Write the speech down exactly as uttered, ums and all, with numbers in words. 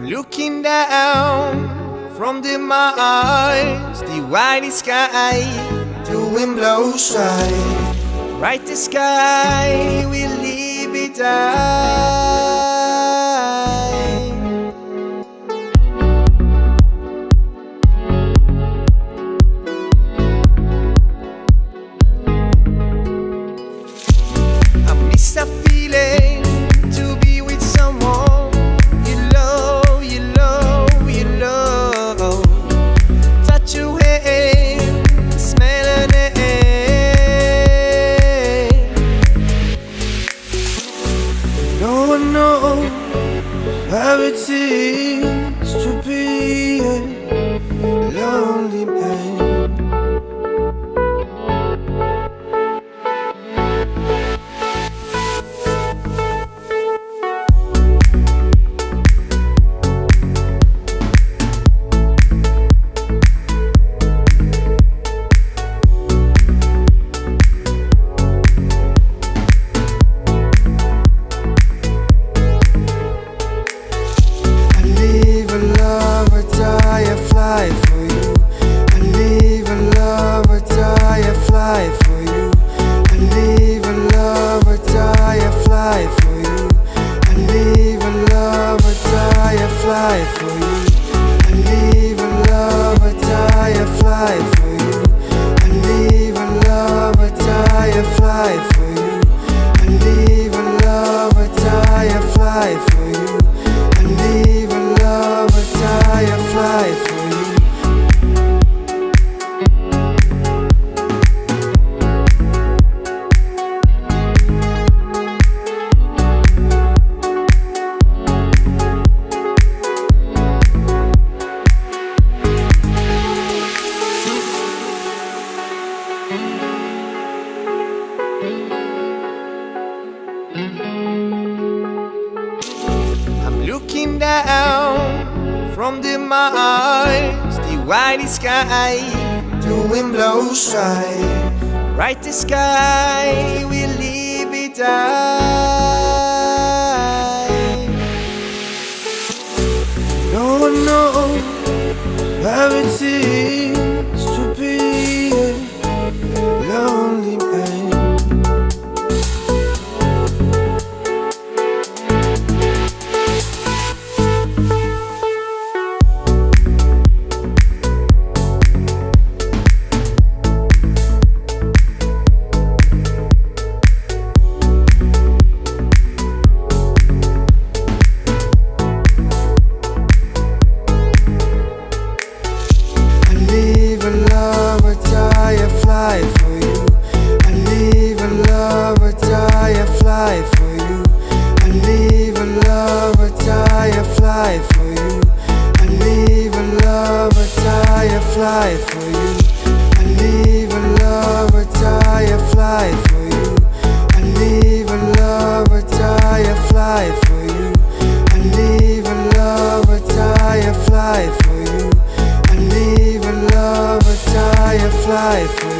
Looking down from the Mars, the white sky, the wind blows high. Right the sky will leave it high. I miss a feeling to be with someone you love, you love, you love. Touch your hand, smell an air. No one knows how it is to be a lonely man. I'm looking down from the Mars, the white sky, the wind blows high. Right the sky will leave it high. No one knows how it is to be a lonely man. Fly for you. I live and love or die, I fly for you. I live and love or die, I fly for you. I live and love or die, I fly for you. I live and love or die, I fly for you.